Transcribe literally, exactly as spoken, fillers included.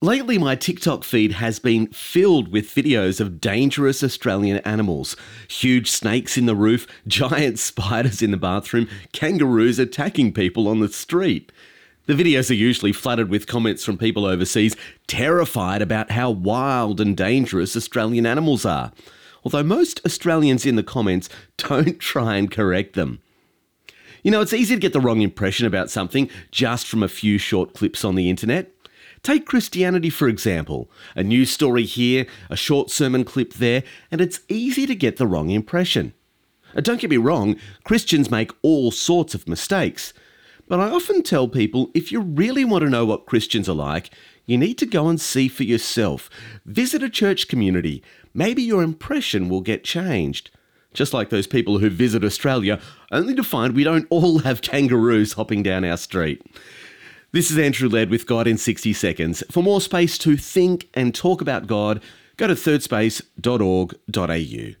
Lately, my TikTok feed has been filled with videos of dangerous Australian animals. Huge snakes in the roof, giant spiders in the bathroom, kangaroos attacking people on the street. The videos are usually flooded with comments from people overseas terrified about how wild and dangerous Australian animals are. Although most Australians in the comments don't try and correct them. You know, it's easy to get the wrong impression about something just from a few short clips on the internet. Take Christianity, for example. A news story here, a short sermon clip there, and it's easy to get the wrong impression. Uh, Don't get me wrong, Christians make all sorts of mistakes. But I often tell people, if you really want to know what Christians are like, you need to go and see for yourself. Visit a church community. Maybe your impression will get changed. Just like those people who visit Australia, only to find we don't all have kangaroos hopping down our street. This is Andrew Led with God in sixty seconds. For more space to think and talk about God, go to third space dot org dot a u.